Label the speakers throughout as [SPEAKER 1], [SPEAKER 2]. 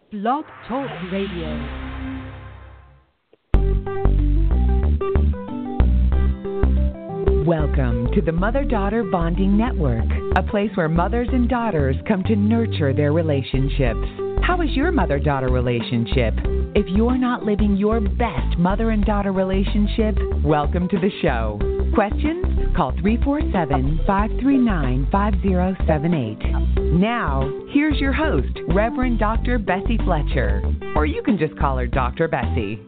[SPEAKER 1] Blog Talk Radio. Welcome to the Mother-Daughter Bonding Network, a place where mothers and daughters come to nurture their relationships. How is your mother-daughter relationship? If you're not living your best mother and daughter relationship, welcome to the show. Questions? Call 347-539-5078. Now, here's your host, Reverend Dr. Bessie Fletcher. Or you can just call her Dr. Bessie.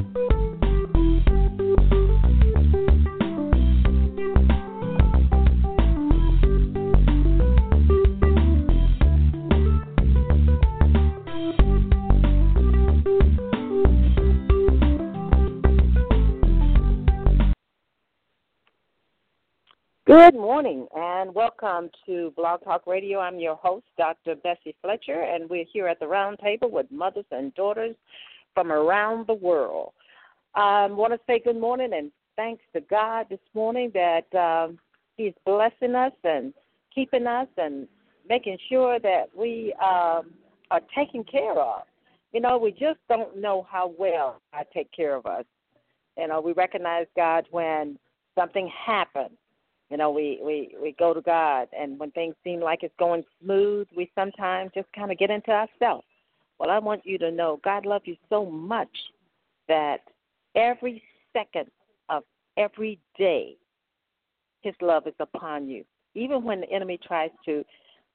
[SPEAKER 2] Good morning and welcome to Blog Talk Radio. I'm your host, Dr. Bessie Fletcher, and we're here at the round table with mothers and daughters from around the world. I want to say good morning and thanks to God this morning that He's blessing us and keeping us and making sure that we are taken care of. You know, we just don't know how well God take care of us. You know, we recognize God when something happens. You know, we go to God, and when things seem like it's going smooth, we sometimes just kind of get into ourselves. Well, I want you to know God loves you so much that every second of every day, His love is upon you. Even when the enemy tries to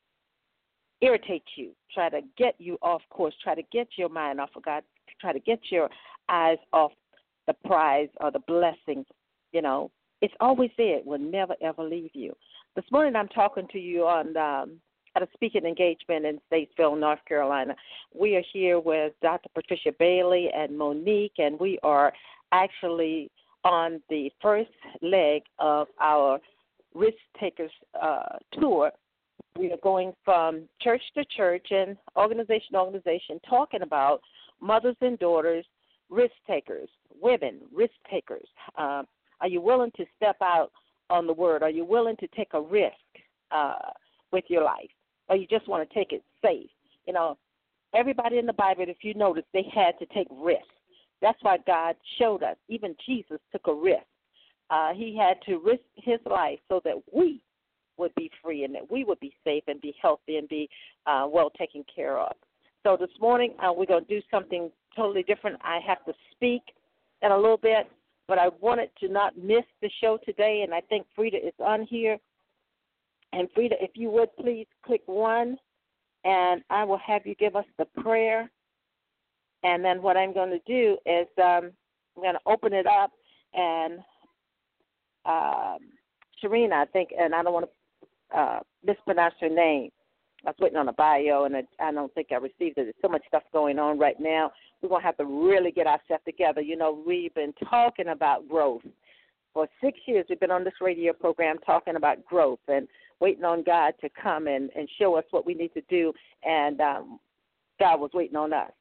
[SPEAKER 2] irritate you, try to get you off course, try to get your mind off of God, try to get your eyes off the prize or the blessing, you know, it's always there. It will never, ever leave you. This morning I'm talking to you on at a speaking engagement in Statesville, North Carolina. We are here with Dr. Patricia Bailey and Monique, and we are actually on the first leg of our Risk Takers tour. We are going from church to church and organization to organization talking about mothers and daughters, risk takers, women, risk takers. Are you willing to step out on the word? Are you willing to take a risk with your life? Or you just want to take it safe? You know, everybody in the Bible, if you notice, they had to take risks. That's why God showed us. Even Jesus took a risk. He had to risk his life so that we would be free and that we would be safe and be healthy and be well taken care of. So this morning we're going to do something totally different. I have to speak in a little bit, but I wanted to not miss the show today, and I think Frida is on here. And Frida, if you would please click 1, and I will have you give us the prayer. And then what I'm going to do is I'm going to open it up, and Sharina, I think, and I don't want to mispronounce her name. I was waiting on a bio, and I don't think I received it. There's so much stuff going on right now. We're going to have to really get ourselves together. You know, we've been talking about growth. For 6 years, we've been on this radio program talking about growth and waiting on God to come and show us what we need to do. And God was waiting on us.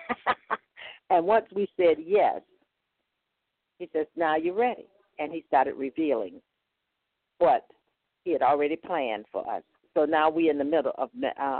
[SPEAKER 2] And once we said yes, he says, now you're ready. And he started revealing what he had already planned for us. So now we're in the middle of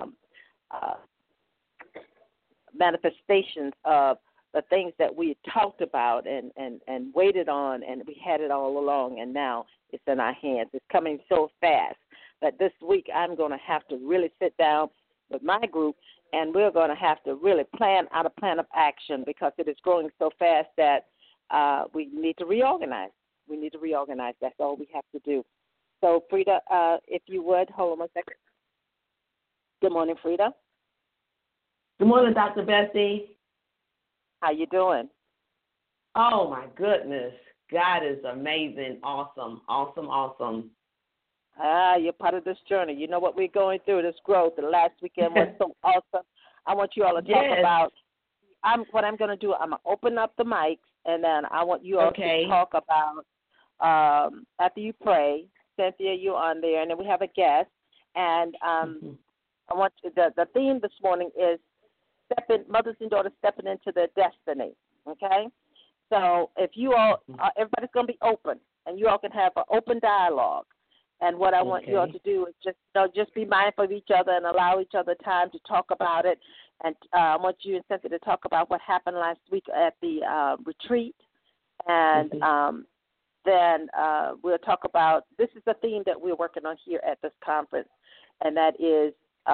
[SPEAKER 2] manifestations of the things that we had talked about and waited on, and we had it all along, and now it's in our hands. It's coming so fast that this week I'm going to have to really sit down with my group, and we're going to have to really plan out a plan of action because it is growing so fast that we need to reorganize. We need to reorganize. That's all we have to do. So, Frida, if you would, hold on one second. Good morning, Frida.
[SPEAKER 3] Good morning, Dr. Bessie.
[SPEAKER 2] How you doing?
[SPEAKER 3] Oh, my goodness. God is amazing, awesome, awesome, awesome.
[SPEAKER 2] You're part of this journey. You know what we're going through, this growth. The last weekend was so awesome. I want you all to talk about what I'm going to do. I'm going to open up the mics, and then I want you all to talk about, after you pray, Cynthia, you're on there, and then we have a guest. And I want the theme this morning is mothers and daughters stepping into their destiny, okay? So if you all, everybody's going to be open, and you all can have an open dialogue. And what I want you all to do is just be mindful of each other and allow each other time to talk about it. And I want you and Cynthia to talk about what happened last week at the retreat. And then we'll talk about, this is the theme that we're working on here at this conference, and that is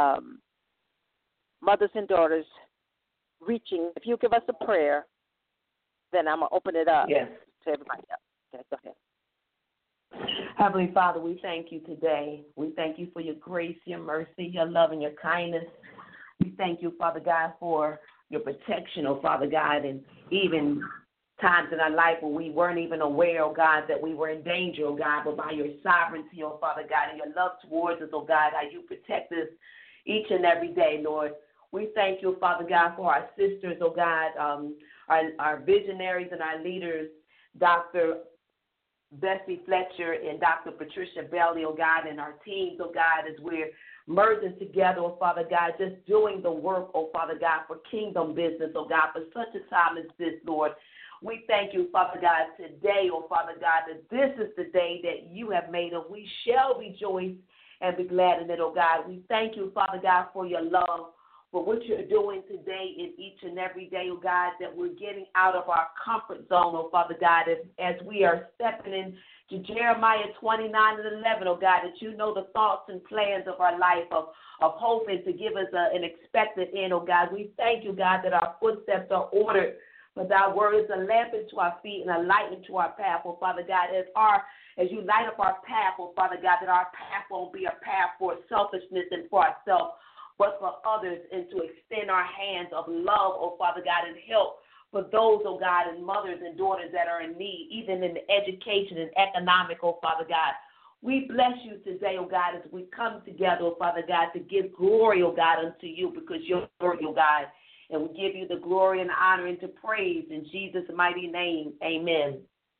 [SPEAKER 2] mothers and daughters reaching. If you give us a prayer, then I'm going to open it up to everybody else. Okay, go ahead.
[SPEAKER 3] Heavenly Father, we thank you today. We thank you for your grace, your mercy, your love, and your kindness. We thank you, Father God, for your protection, oh Father God, and even times in our life when we weren't even aware, oh God, that we were in danger, oh God, but by your sovereignty, oh Father God, and your love towards us, oh God, how you protect us each and every day, Lord. We thank you, Father God, for our sisters, oh God, our visionaries and our leaders, Dr. Bessie Fletcher and Dr. Patricia Bailey, oh God, and our teams, oh God, as we're merging together, oh Father God, just doing the work, oh Father God, for kingdom business, oh God, for such a time as this, Lord. We thank you, Father God, today, oh Father God, that this is the day that you have made, and we shall rejoice and be glad in it, oh God. We thank you, Father God, for your love, for what you're doing today in each and every day, oh God, that we're getting out of our comfort zone, oh Father God, as we are stepping into Jeremiah 29:11, oh God, that you know the thoughts and plans of our life, of hope, and to give us an expected end, oh God. We thank you, God, that our footsteps are ordered, but thy word is a lamp into our feet and a light into our path, oh Father God, as you light up our path, oh Father God, that our path won't be a path for selfishness and for ourselves, but for others, and to extend our hands of love, oh Father God, and help for those, oh God, and mothers and daughters that are in need, even in the education and economic, oh Father God. We bless you today, oh God, as we come together, oh Father God, to give glory, oh God, unto you, because you're worthy, oh God. And we give you the glory and honor and to praise in Jesus' mighty name. Amen.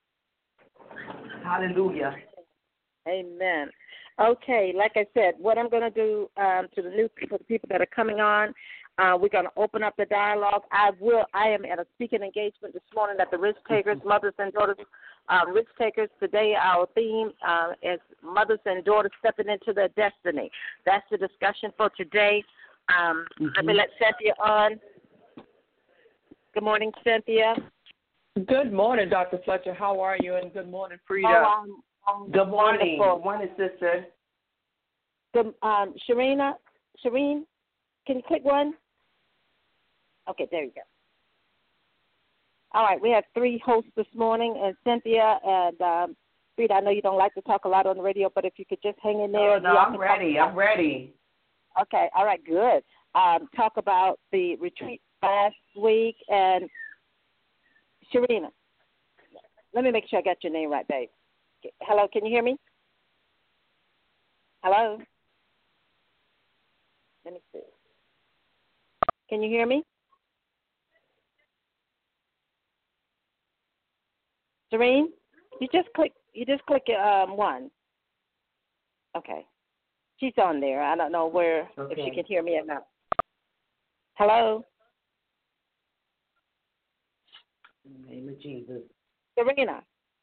[SPEAKER 3] Hallelujah.
[SPEAKER 2] Amen. Okay, like I said, what I'm going to do to the people that are coming on, we're going to open up the dialogue. I am at a speaking engagement this morning at the Risk Takers, Mothers and Daughters Risk Takers. Today our theme is Mothers and Daughters Stepping into Their Destiny. That's the discussion for today. Let me let Cynthia on. Good morning, Cynthia.
[SPEAKER 4] Good morning, Dr. Fletcher. How are you? And good morning, Frida.
[SPEAKER 3] Good morning. Good morning, sister.
[SPEAKER 2] Good, Shireen, can you click one? Okay, there you go. All right, we have 3 hosts this morning, and Cynthia and Frida, I know you don't like to talk a lot on the radio, but if you could just hang in there.
[SPEAKER 3] No, I'm ready. I'm ready.
[SPEAKER 2] Okay, all right, good. Talk about the retreat last week, and Shireen, let me make sure I got your name right, babe. Hello, can you hear me? Hello? Let me see. Can you hear me? Serene, you just click one. Okay. She's on there. I don't know if she can hear me or not. Hello?
[SPEAKER 3] In the name of Jesus.
[SPEAKER 2] Serena.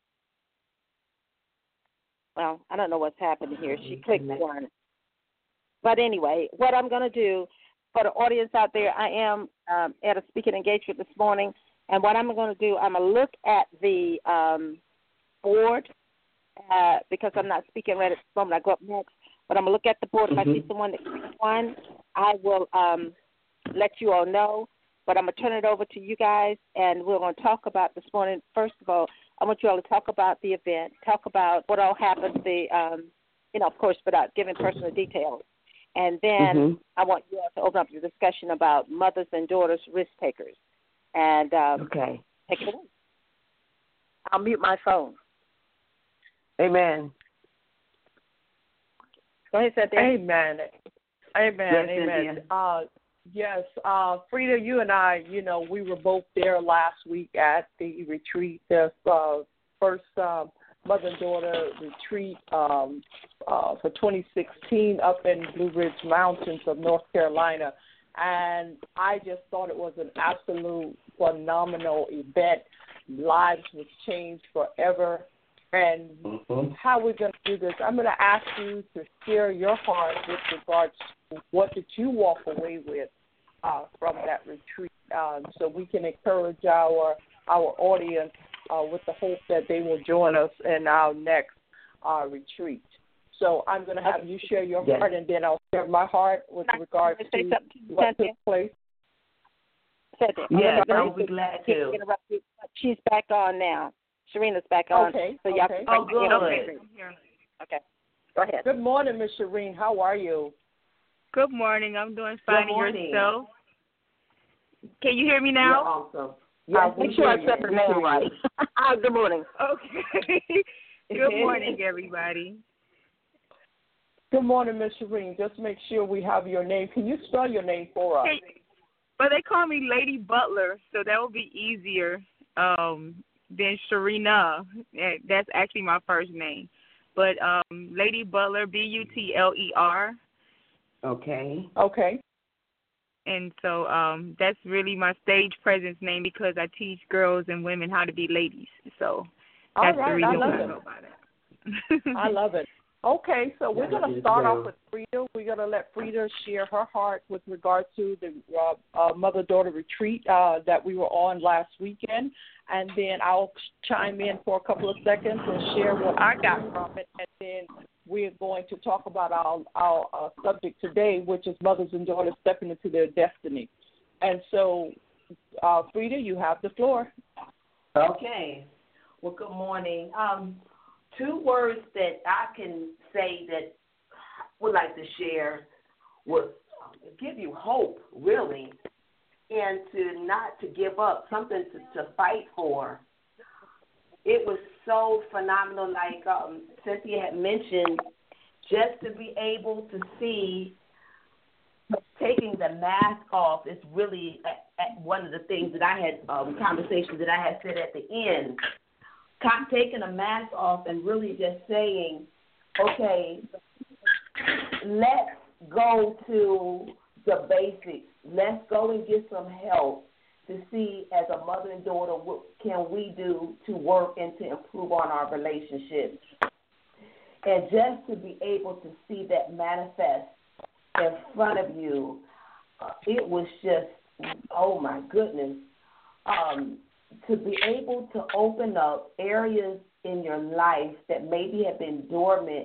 [SPEAKER 2] Well, I don't know what's happening here. She clicked one. But anyway, what I'm going to do for the audience out there, I am at a speaking engagement this morning, and what I'm going to do, I'm going to look at the board because I'm not speaking right at the moment. I go up next, but I'm going to look at the board. If I see someone that clicks one, I will let you all know. But I'm going to turn it over to you guys, and we're going to talk about this morning. First of all, I want you all to talk about the event, talk about what all happened, of course, without giving personal details. And then I want you all to open up the discussion about mothers and daughters risk takers. And take it away. I'll mute my phone.
[SPEAKER 4] Amen.
[SPEAKER 2] Go ahead, Cynthia.
[SPEAKER 4] Amen.
[SPEAKER 3] Yes,
[SPEAKER 4] Amen. Yes, Frida, you and I, we were both there last week at the retreat, the first mother and daughter retreat for 2016 up in Blue Ridge Mountains of North Carolina. And I just thought it was an absolute phenomenal event. Lives was changed forever. And how we're going to do this, I'm going to ask you to share your heart with regards to what did you walk away with from that retreat, so we can encourage our audience with the hope that they will join us in our next retreat. So I'm going to have you share your heart, and then I'll share my heart with regards to what took place.
[SPEAKER 3] Yes, I'll be glad to.
[SPEAKER 2] She's back on now. Serena's back on.
[SPEAKER 4] Okay.
[SPEAKER 2] So y'all
[SPEAKER 3] good.
[SPEAKER 2] Okay. Go ahead.
[SPEAKER 4] Good morning, Miss Shireen. How are you?
[SPEAKER 5] Good morning. I'm doing fine.
[SPEAKER 3] Good morning.
[SPEAKER 5] Yourself? Can you hear me now?
[SPEAKER 3] You're awesome. Yes,
[SPEAKER 2] make sure I said her name right. Good morning.
[SPEAKER 5] Okay. Good morning, everybody.
[SPEAKER 4] Good morning, Miss Shireen. Just make sure we have your name. Can you spell your name for us?
[SPEAKER 5] Well, they call me Lady Butler, so that will be easier than Sharina. That's actually my first name. But Lady Butler, Butler.
[SPEAKER 3] Okay.
[SPEAKER 4] Okay.
[SPEAKER 5] And so that's really my stage presence name because I teach girls and women how to be ladies. So that's the reason why I go by that.
[SPEAKER 4] I love it. Okay, so we're going to start off with Frida. We're going to let Frida share her heart with regard to the mother-daughter retreat that we were on last weekend. And then I'll chime in for a couple of seconds and share what I got from it. And then we're going to talk about our subject today, which is mothers and daughters stepping into their destiny. And so, Frida, you have the floor.
[SPEAKER 3] Okay. Well, good morning. Two words that I can say that I would like to share would give you hope, really, and to not to give up, something to fight for. It was so phenomenal, like Cynthia had mentioned, just to be able to see taking the mask off is really one of the things that I had, conversations that I had said at the end. Taking a mask off and really just saying, okay, let's go to the basics. Let's go and get some help to see as a mother and daughter what can we do to work and to improve on our relationships. And just to be able to see that manifest in front of you, it was just, oh my goodness. To be able to open up areas in your life that maybe have been dormant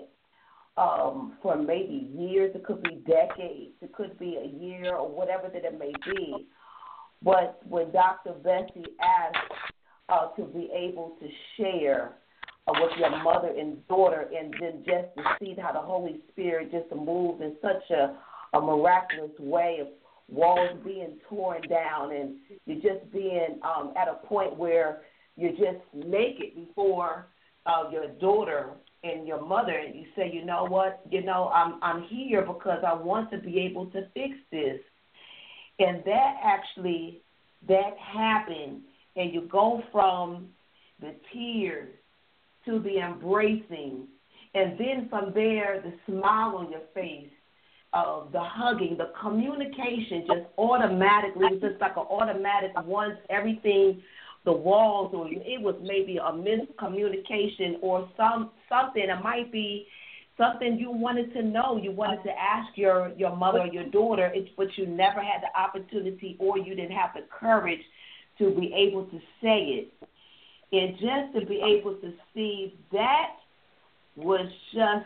[SPEAKER 3] for maybe years, it could be decades, it could be a year or whatever that it may be. But when Dr. Bessie asked to be able to share with your mother and daughter, and then just to see how the Holy Spirit just moves in such a miraculous way of walls being torn down, and you're just being at a point where you're just naked before your daughter and your mother, and you say, you know what, I'm here because I want to be able to fix this. And that happened, and you go from the tears to the embracing, and then from there, the smile on your face, the hugging, the communication just automatically, it was just like an automatic once everything, the walls, or it was maybe a miscommunication or something. It might be something you wanted to know. You wanted to ask your mother or your daughter, but you never had the opportunity or you didn't have the courage to be able to say it. And just to be able to see that was just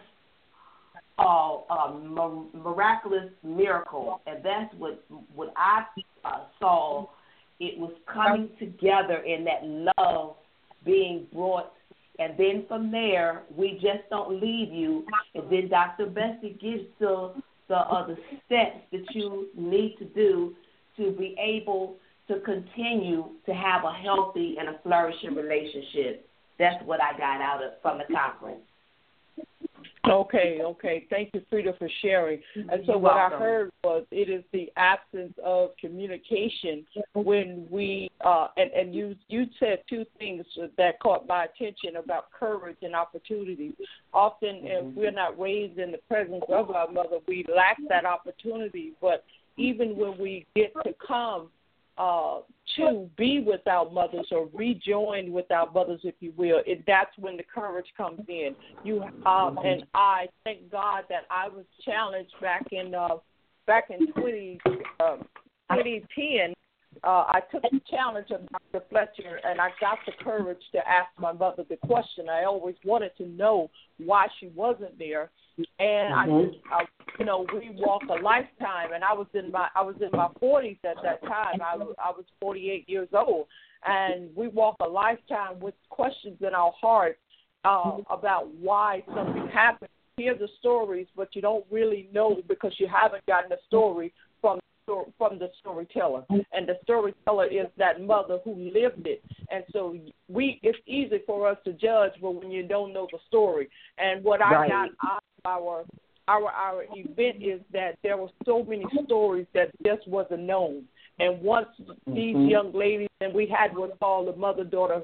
[SPEAKER 3] a miraculous miracle, and that's what I saw. It was coming together in that love being brought, and then from there, we just don't leave you, and then Dr. Bessie gives the steps that you need to do to be able to continue to have a healthy and a flourishing relationship. That's what I got out of from the conference.
[SPEAKER 4] Okay. Thank you, Frida, for sharing. And so what I heard was it is the absence of communication when we, and you said two things that caught my attention about courage and opportunity. Often if we're not raised in the presence of our mother, we lack that opportunity. But even when we get to come to be with our mothers or rejoin with our mothers, if you will, that's when the courage comes in. And I thank God that I was challenged back in 20, 2010, I took the challenge of Dr. Fletcher, and I got the courage to ask my mother the question. I always wanted to know why she wasn't there, and we walk a lifetime, and I was in my 40s at that time. I was 48 years old, and we walk a lifetime with questions in our heart about why something happened. You hear the stories, but you don't really know because you haven't gotten the story from the storyteller, and the storyteller is that mother who lived it. And so it's easy for us to judge, but when you don't know the story. And what I got out of our event is that there were so many stories that just wasn't known. And once these young ladies, and we had what's called the mother-daughter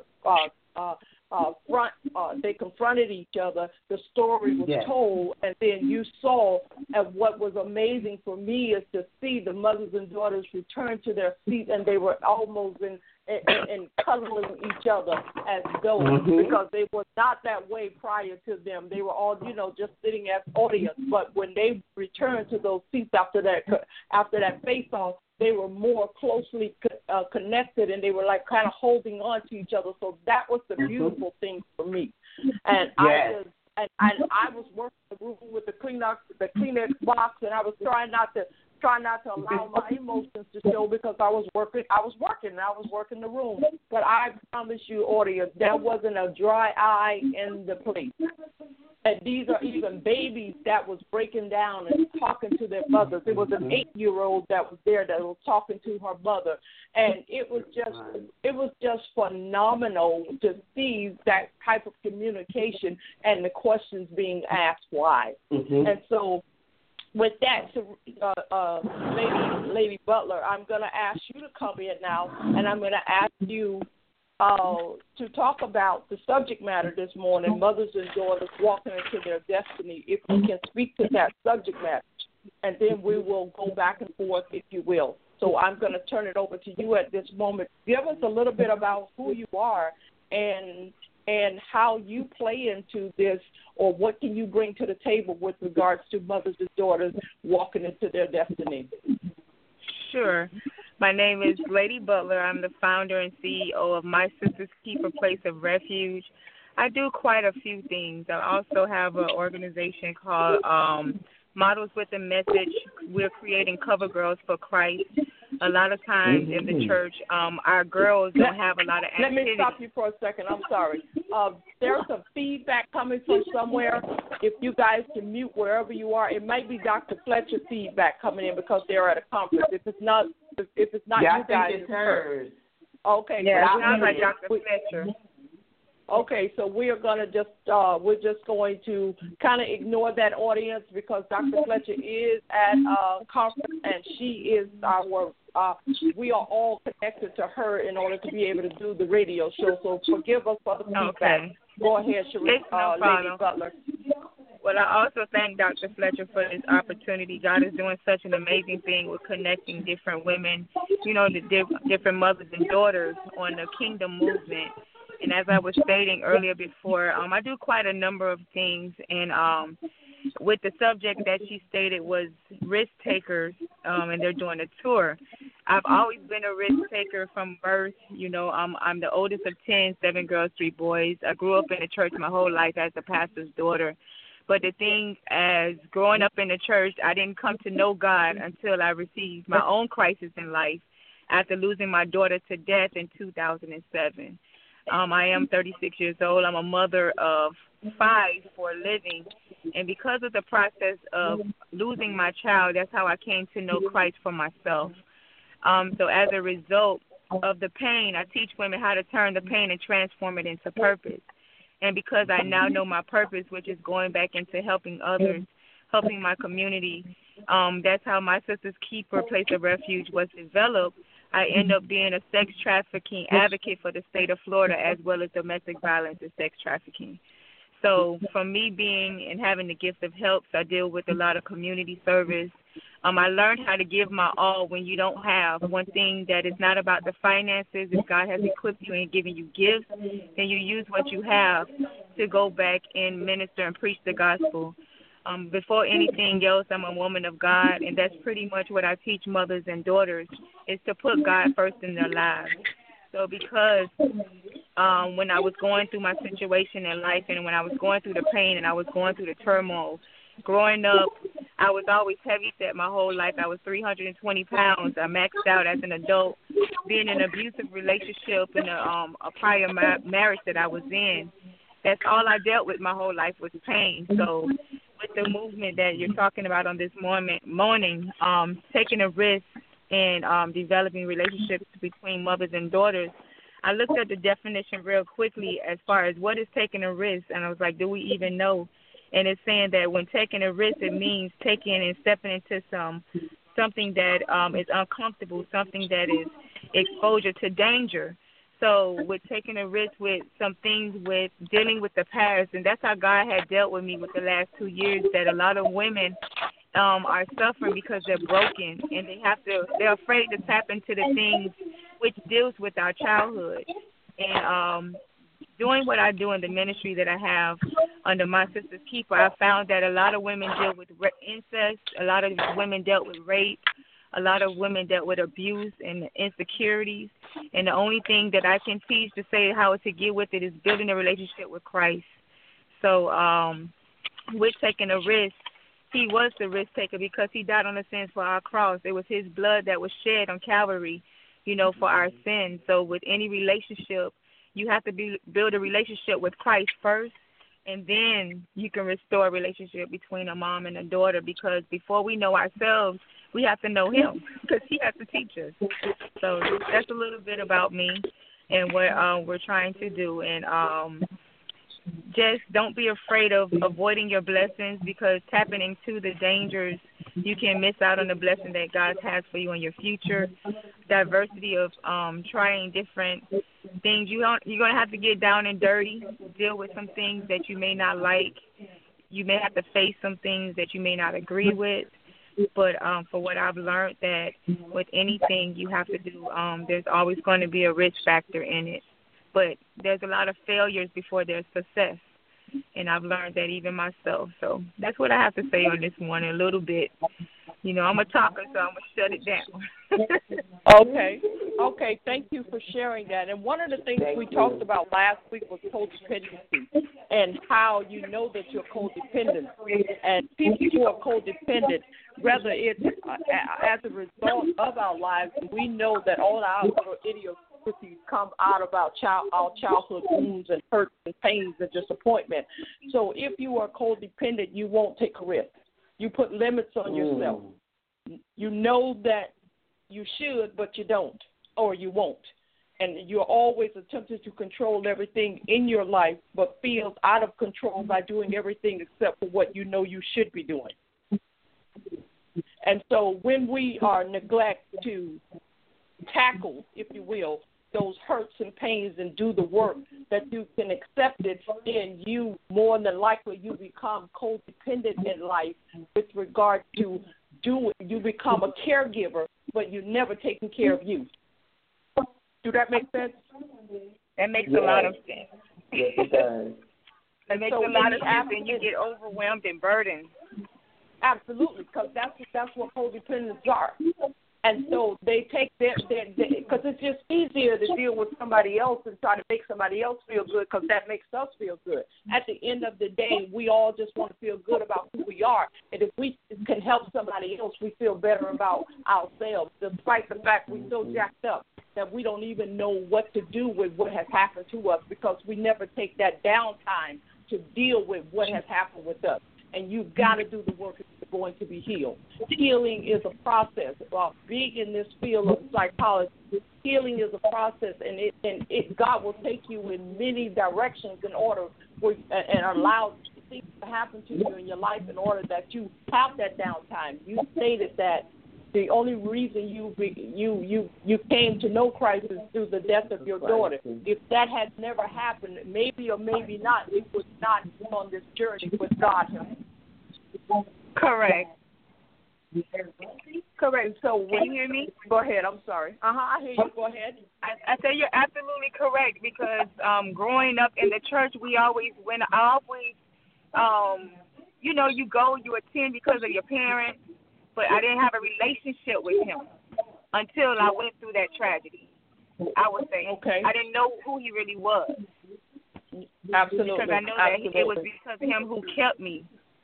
[SPEAKER 4] they confronted each other, the story was told, and then you saw, and what was amazing for me is to see the mothers and daughters return to their seats, and they were almost in cuddling each other as though, because they were not that way prior to them. They were all, just sitting as audience, but when they returned to those seats after that face-off, they were more closely connected, and they were like kind of holding on to each other. So that was the beautiful thing for me. And I was working in the room with the Kleenex box, and I was trying not to allow my emotions to show because I was working the room. But I promise you, audience, there wasn't a dry eye in the place. And these are even babies that was breaking down and talking to their mothers. There was an 8-year-old that was there that was talking to her mother, and it was just phenomenal to see that type of communication and the questions being asked why. And so, with that, Lady Butler, I'm going to ask you to come in now, and I'm going to ask you to talk about the subject matter this morning, mothers and daughters walking into their destiny, if you can speak to that subject matter. And then we will go back and forth, if you will. So I'm going to turn it over to you at this moment. Give us a little bit about who you are and how you play into this, or what can you bring to the table with regards to mothers and daughters walking into their destiny.
[SPEAKER 5] Sure. My name is Lady Butler. I'm the founder and CEO of My Sisters Keep a Place of Refuge. I do quite a few things. I also have an organization called Models with a Message. We're creating cover girls for Christ. A lot of times in the church, our girls don't have a lot of activity.
[SPEAKER 4] Let me stop you for a second. I'm sorry. There's some feedback coming from somewhere. If you guys can mute wherever you are, it might be Dr. Fletcher feedback coming in because they're at a conference. If it's not you guys,
[SPEAKER 3] it's hers.
[SPEAKER 4] Okay.
[SPEAKER 5] Yeah, it sounds like Dr. Fletcher.
[SPEAKER 4] Okay, so we are going to we're just going to kind of ignore that audience because Dr. Fletcher is at a conference, and she is we are all connected to her in order to be able to do the radio show. So forgive us for the feedback.
[SPEAKER 5] Okay.
[SPEAKER 4] Go ahead, Lady Butler.
[SPEAKER 5] Well, I also thank Dr. Fletcher for this opportunity. God is doing such an amazing thing with connecting different women, the different mothers and daughters on the kingdom movement. And as I was stating earlier before, I do quite a number of things. And with the subject that she stated was risk takers, and they're doing a tour. I've always been a risk taker from birth. I'm the oldest of 10, 7 girls, 3 boys. I grew up in the church my whole life as a pastor's daughter. But the thing, as growing up in the church, I didn't come to know God until I received my own crisis in life after losing my daughter to death in 2007. I am 36 years old. I'm a mother of 5 for a living. And because of the process of losing my child, that's how I came to know Christ for myself. So as a result of the pain, I teach women how to turn the pain and transform it into purpose. And because I now know my purpose, which is going back into helping others, helping my community, that's how My Sisters Keep a Place of Refuge was developed. I end up being a sex trafficking advocate for the state of Florida, as well as domestic violence and sex trafficking. So from me being and having the gift of helps, I deal with a lot of community service. I learned how to give my all when you don't have. One thing that is not about the finances. If God has equipped you and given you gifts, then you use what you have to go back and minister and preach the gospel. Before anything else, I'm a woman of God, and that's pretty much what I teach mothers and daughters, is to put God first in their lives. So because when I was going through my situation in life and when I was going through the pain and I was going through the turmoil, growing up, I was always heavy set my whole life. I was 320 pounds. I maxed out as an adult. Being in an abusive relationship in a prior marriage that I was in, that's all I dealt with my whole life was pain. So with the movement that you're talking about on this morning, taking a risk and developing relationships between mothers and daughters, I looked at the definition real quickly as far as what is taking a risk, and I was like, do we even know? And it's saying that when taking a risk, it means taking and stepping into something that is uncomfortable, something that is exposure to danger. So with taking a risk with some things with dealing with the past, and that's how God had dealt with me with the last 2 years, that a lot of women are suffering because they're broken and they're afraid to tap into the things which deals with our childhood. And doing what I do in the ministry that I have under My Sister's Keeper, I found that a lot of women deal with incest, a lot of women dealt with rape, a lot of women dealt with abuse and insecurities. And the only thing that I can teach to say how to get with it is building a relationship with Christ. So with taking a risk, he was the risk taker because he died on the sins for our cross. It was his blood that was shed on Calvary, for our sins. So with any relationship, you have to build a relationship with Christ first, and then you can restore a relationship between a mom and a daughter, because before we know ourselves, we have to know him because he has to teach us. So that's a little bit about me and what we're trying to do. And just don't be afraid of avoiding your blessings, because tapping into the dangers, you can miss out on the blessing that God has for you in your future. Diversity of trying different things. You're going to have to get down and dirty, deal with some things that you may not like. You may have to face some things that you may not agree with. But for what I've learned, that with anything you have to do, there's always going to be a risk factor in it. But there's a lot of failures before there's success. And I've learned that even myself. So that's what I have to say on this morning, a little bit. I'm a talker, so I'm going to shut it down.
[SPEAKER 4] Okay. Thank you for sharing that. And one of the things we talked about last week was codependency and how you know that you're codependent. And people who are codependent, whether it's as a result of our lives, we know that all our little idiosyncrasies come out of our childhood wounds and hurts and pains and disappointment. So if you are codependent, you won't take a risk. You put limits on yourself. You know that you should, but you don't, or you won't. And you're always attempting to control everything in your life, but feels out of control by doing everything except for what you know you should be doing. And so when we are neglect to tackle, if you will, those hurts and pains and do the work that you can accept it, then you more than likely you become codependent in life with regard to you become a caregiver, but you're never taking care of you. Do that make sense?
[SPEAKER 5] That makes a lot of sense.
[SPEAKER 3] Yes, it does.
[SPEAKER 5] It makes a lot of sense, and you get overwhelmed and burdened.
[SPEAKER 4] Absolutely, because that's what codependents are. And so they take because it's just easier to deal with somebody else and try to make somebody else feel good, because that makes us feel good. At the end of the day, we all just want to feel good about who we are. And if we can help somebody else, we feel better about ourselves, despite the fact we're so jacked up that we don't even know what to do with what has happened to us, because we never take that downtime to deal with what has happened with us. And you've got to do the work if you're going to be healed. Healing is a process. Being in this field of psychology, healing is a process, and God will take you in many directions in order and allow things to happen to you in your life in order that you have that downtime. You stated that the only reason you came to know Christ is through the death of your daughter. If that had never happened, maybe or maybe not, we would not be on this journey with God.
[SPEAKER 5] Correct.
[SPEAKER 4] So
[SPEAKER 5] can you hear me?
[SPEAKER 4] Go ahead. I'm sorry. I hear you. Go ahead.
[SPEAKER 5] I say you're absolutely correct, because growing up in the church, I always you know, you go, you attend because of your parents, but I didn't have a relationship with him until I went through that tragedy. I would say.
[SPEAKER 4] Okay.
[SPEAKER 5] I didn't know who he really was.
[SPEAKER 4] Absolutely.
[SPEAKER 5] Because I know that it was because of him who kept me.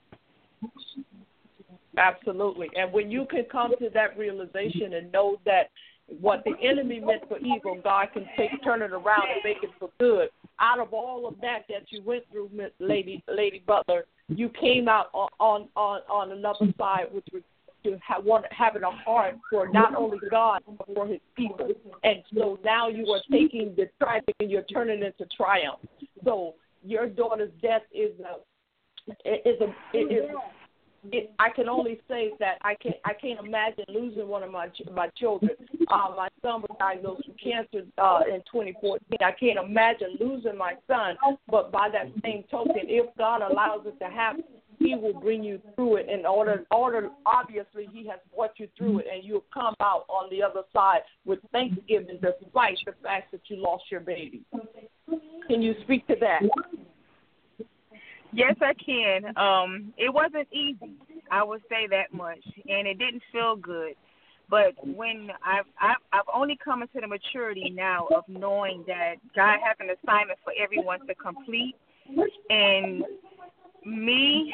[SPEAKER 4] Absolutely. And when you can come to that realization and know that what the enemy meant for evil, God can turn it around and make it for good. Out of all of that you went through, Lady Butler, you came out on another side, which was to having a heart for not only God but for His people. And so now you are taking the tragic and you're turning it into triumph. So your daughter's death I can only say that I can't imagine losing one of my children. My son was diagnosed with cancer in 2014. I can't imagine losing my son. But by that same token, if God allows it to happen, He will bring you through it. In order, obviously, He has brought you through it, and you'll come out on the other side with thanksgiving, despite the fact that you lost your baby. Can you speak to that?
[SPEAKER 5] Yes, I can. It wasn't easy. I would say that much, and it didn't feel good. But when I've only come into the maturity now of knowing that God has an assignment for everyone to complete, and me,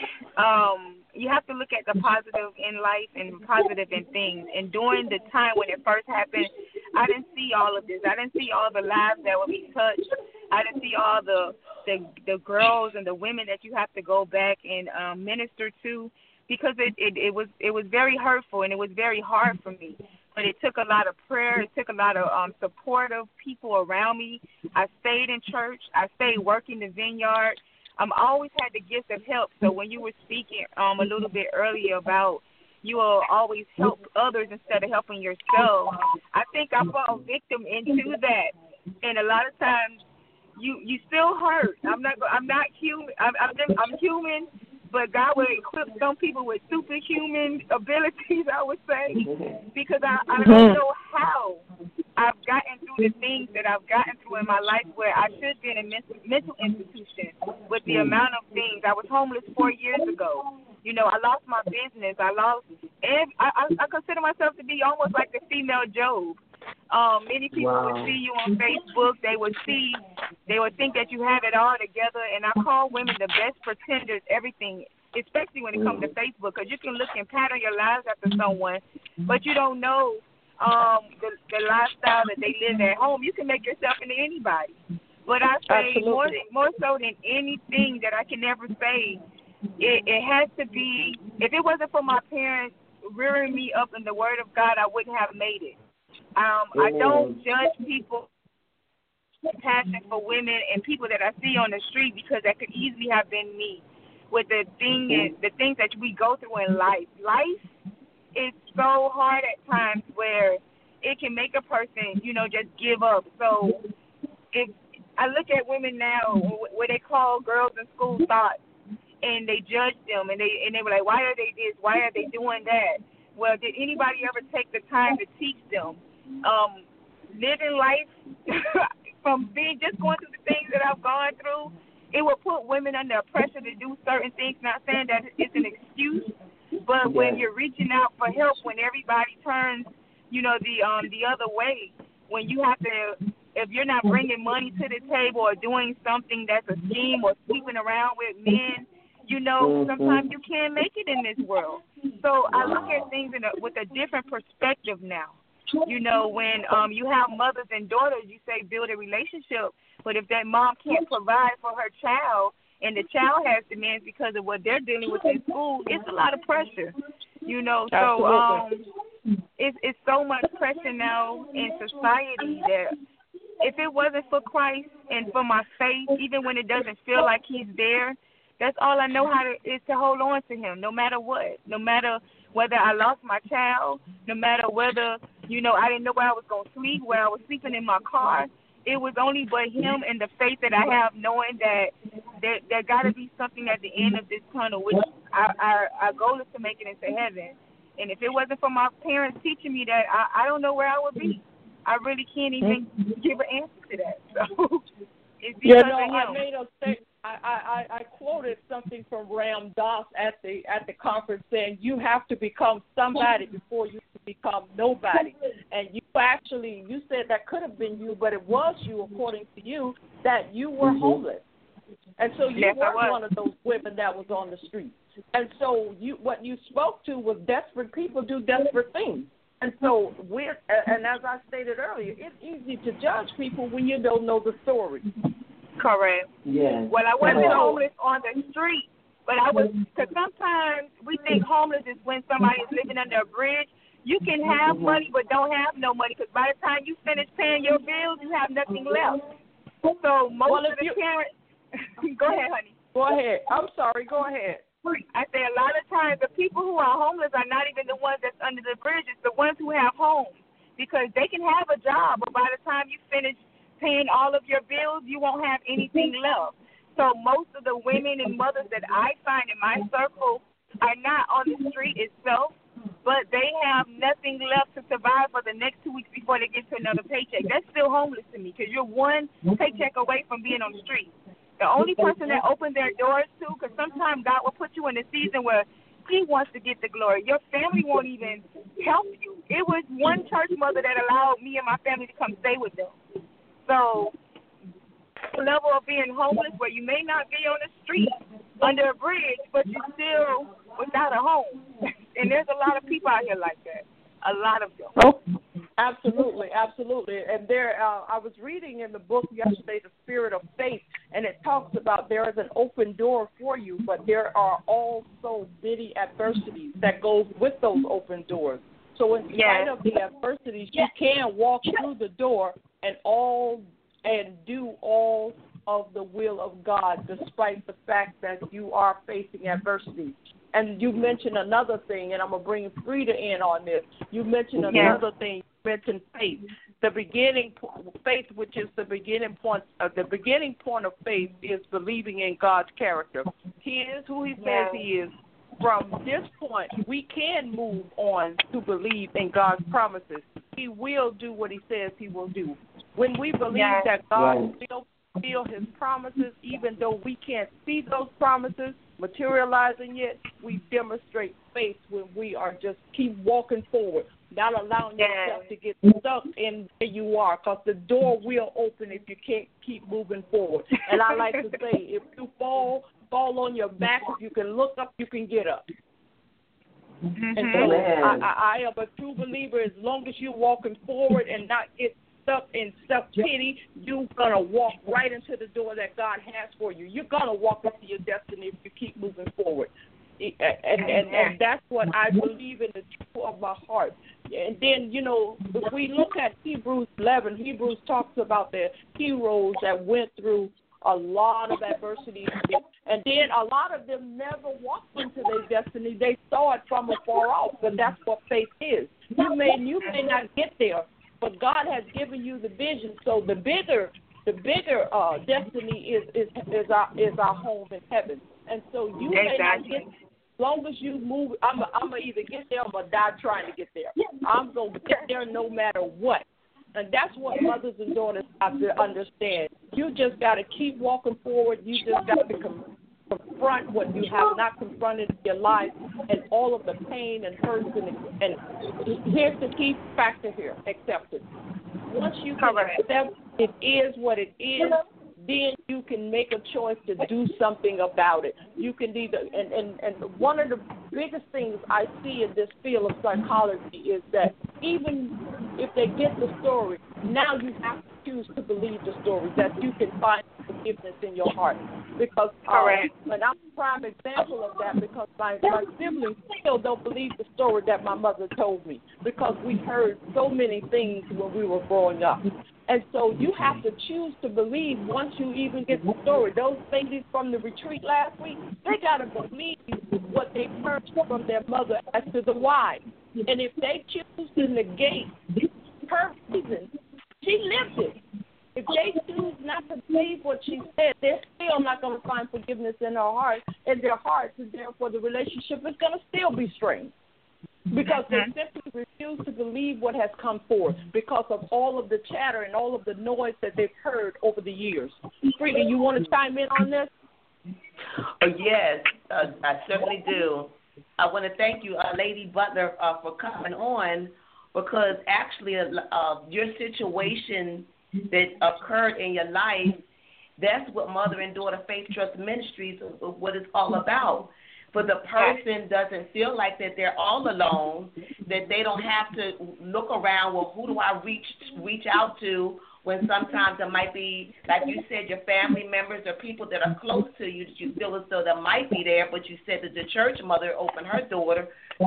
[SPEAKER 5] you have to look at the positive in life and positive in things. And during the time when it first happened, I didn't see all of this. I didn't see all the lives that would be touched. I didn't see all the girls and the women that you have to go back and minister to, because it was very hurtful and it was very hard for me. But it took a lot of prayer. It took a lot of supportive people around me. I stayed in church. I stayed working the vineyard. Always had the gift of help. So when you were speaking a little bit earlier about you will always help others instead of helping yourself, I think I fall victim into that. And a lot of times you still hurt. I'm not human. I'm human, but God will equip some people with superhuman abilities, I would say, because I don't know how I've gotten through the things that I've gotten through in my life where I should be in a mental institution with the amount of things. I was homeless 4 years ago. You know, I lost my business. I consider myself to be almost like the female Job. Many people would see you on Facebook. They would think that you have it all together. And I call women the best pretenders, everything, especially when it comes to Facebook, because you can look and pattern your lives after someone, but you don't know the lifestyle that they live at home. You can make yourself into anybody. But I say more so than anything that I can never say, it has to be, if it wasn't for my parents rearing me up in the Word of God, I wouldn't have made it. I don't judge people's passion for women and people that I see on the street, because that could easily have been me. With the things that we go through in life. Life is so hard at times where it can make a person, just give up. So if I look at women now, where they call girls in school thoughts, and they judge them, and they were like, why are they this? Why are they doing that? Well, did anybody ever take the time to teach them? Living life from just going through the things that I've gone through, it will put women under pressure to do certain things. Not saying that it's an excuse, but when you're reaching out for help, when everybody turns, the other way, when you have to, if you're not bringing money to the table or doing something that's a scheme or sleeping around with men, sometimes you can't make it in this world. So I look at things with a different perspective now. When you have mothers and daughters, you say build a relationship. But if that mom can't provide for her child and the child has demands because of what they're dealing with in school, it's a lot of pressure. So it's so much pressure now in society that if it wasn't for Christ and for my faith, even when it doesn't feel like He's there, that's all I know is to hold on to Him, no matter what. No matter whether I lost my child, no matter whether, I didn't know where I was going to sleep, where I was sleeping in my car. It was only but Him and the faith that I have, knowing that there got to be something at the end of this tunnel, which our goal is to make it into heaven. And if it wasn't for my parents teaching me that, I don't know where I would be. I really can't even give an answer to that. So it's because of Him.
[SPEAKER 4] I quoted something from Ram Dass at the conference saying you have to become somebody before you can become nobody. And you said that could have been you, but it was you, according to you, that you were homeless. And so you were one of those women that was on the street. And so what you spoke to was desperate people do desperate things. And so and as I stated earlier, it's easy to judge people when you don't know the story.
[SPEAKER 5] Correct.
[SPEAKER 3] Yes.
[SPEAKER 5] Well, I wasn't homeless on the street, but because sometimes we think homeless is when somebody is living under a bridge. You can have money but don't have no money, because by the time you finish paying your bills, you have nothing left. So most of the parents, go ahead, honey.
[SPEAKER 4] Go ahead. I'm sorry. Go ahead.
[SPEAKER 5] I say a lot of times the people who are homeless are not even the ones that's under the bridge. It's the ones who have homes, because they can have a job, but by the time you finish paying all of your bills, you won't have anything left. So most of the women and mothers that I find in my circle are not on the street itself, but they have nothing left to survive for the next 2 weeks before they get to another paycheck. That's still homeless to me, because you're one paycheck away from being on the street. The only person that opened their doors to, because sometimes God will put you in a season where He wants to get the glory. Your family won't even help you. It was one church mother that allowed me and my family to come stay with them. So the level of being homeless, where you may not be on the street under a bridge, but you're still without a home. And there's a lot of people out here like that. A lot of them.
[SPEAKER 4] Oh, absolutely, absolutely. And I was reading in the book yesterday, The Spirit of Faith, and it talks about there is an open door for you, but there are also many adversities that goes with those open doors. So in spite of the adversities, you can walk through the door and do all of the will of God, despite the fact that you are facing adversity. And you mentioned another thing, and I'm going to bring Frida in on this. You mentioned another thing. You mentioned faith. The beginning faith, which is the beginning point. The beginning point of faith is believing in God's character. He is who He says He is. From this point, we can move on to believe in God's promises. He will do what He says He will do. When we believe that God will fulfill His promises, even though we can't see those promises materializing yet, we demonstrate faith when we are just keep walking forward, not allowing yourself to get stuck in where you are, because the door will open if you can't keep moving forward. And I like to say, if you fall on your back, if you can look up, you can get up. And so I am a true believer. As long as you're walking forward and not get stuck in self-pity, you're going to walk right into the door that God has for you. You're going to walk into your destiny if you keep moving forward. And that's what I believe in the truth of my heart. And then, if we look at Hebrews 11, Hebrews talks about the heroes that went through a lot of adversity. And then a lot of them never walked into their destiny. They saw it from afar off, but that's what faith is. You may not get there, but God has given you the vision. So the bigger destiny is our home in heaven. And so you may not get. As long as you move, I'm gonna either get there or I'm gonna die trying to get there. I'm gonna get there no matter what. And that's what mothers and daughters have to understand. You just got to keep walking forward. You just got to confront what you have not confronted in your life and all of the pain and hurts. And here's the key factor here, acceptance. Once you can accept it is what it is, then you can make a choice to do something about it. You can either, and one of the biggest things I see in this field of psychology is that even if they get the story, now you have to choose to believe the story, that you can find forgiveness in your heart. Because, and I'm a prime example of that, because my siblings still don't believe the story that my mother told me, because we heard so many things when we were growing up. And so you have to choose to believe once you even get the story. Those ladies from the retreat last week, they got to believe what they heard from their mother as to the why. And if they choose to negate her reason, she lived it. If they choose not to believe what she said, they're still not going to find forgiveness in their hearts, and therefore the relationship is going to still be strained. Because they simply refuse to believe what has come forth because of all of the chatter and all of the noise that they've heard over the years. Frida, you want to chime in on this?
[SPEAKER 3] Yes, I certainly do. I want to thank you, Lady Butler, for coming on, because actually your situation that occurred in your life, that's what Mother and Daughter Faith Trust Ministries, what it's all about. For the person doesn't feel like that they're all alone, that they don't have to look around, well, who do I reach out to, when sometimes it might be, like you said, your family members or people that are close to you that you feel as though that might be there, but you said that the church mother opened her door.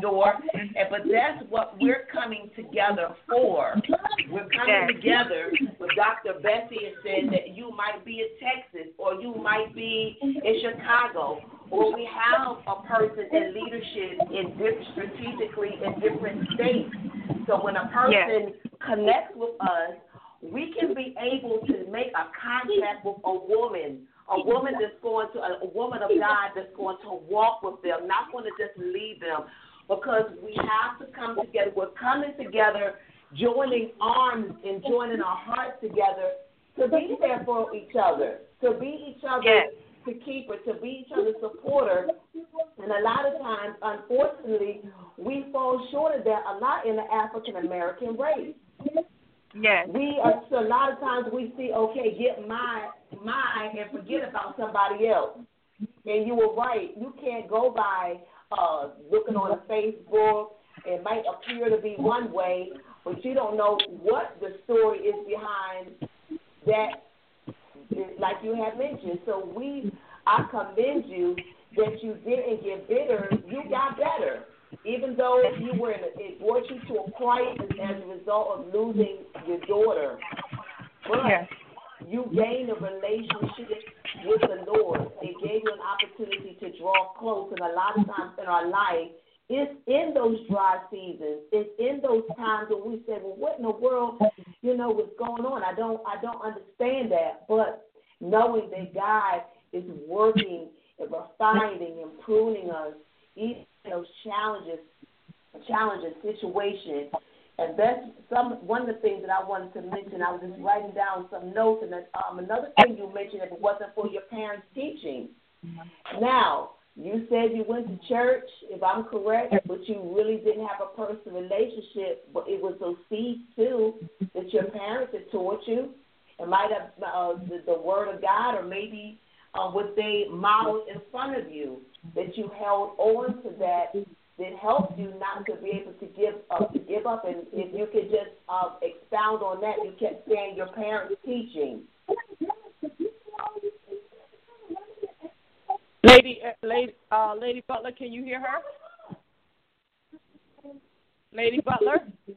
[SPEAKER 3] But that's what we're coming together for. We're coming together with Dr. Bessie and said that you might be in Texas or you might be in Chicago, or we have a person in leadership strategically in different states. So when a person connects with us, we can be able to make a contact with a woman that's going to, a woman of God that's going to walk with them, not going to just leave them, because we have to come together. We're coming together, joining arms and joining our hearts together to be there for each other, to be each other's keeper, to be each other's supporter. And a lot of times, unfortunately, we fall short of that a lot in the African American race.
[SPEAKER 5] Yes.
[SPEAKER 3] So a lot of times we see, okay, get mine and forget about somebody else. And you were right. You can't go by looking on a Facebook. It might appear to be one way, but you don't know what the story is behind that, like you have mentioned. So I commend you that you didn't get bitter. You got better. Even though you were it brought you to a crisis as a result of losing your daughter, but you gained a relationship with the Lord. It gave you an opportunity to draw close. And a lot of times in our life, it's in those dry seasons. It's in those times when we say, "Well, what in the world, what's going on? I don't understand that." But knowing that God is working and refining and pruning us, even those challenges, situations. And that's one of the things that I wanted to mention. I was just writing down some notes, and another thing you mentioned, if it wasn't for your parents' teaching. Now, you said you went to church, if I'm correct, but you really didn't have a personal relationship, but it was those seeds, too, that your parents had taught you. It might have the Word of God, or maybe what they modeled in front of you, that you held on to that helped you not to be able to give up. And if you could just expound on that, you kept saying your parents' teaching.
[SPEAKER 4] Lady Butler, can you hear her? Lady Butler?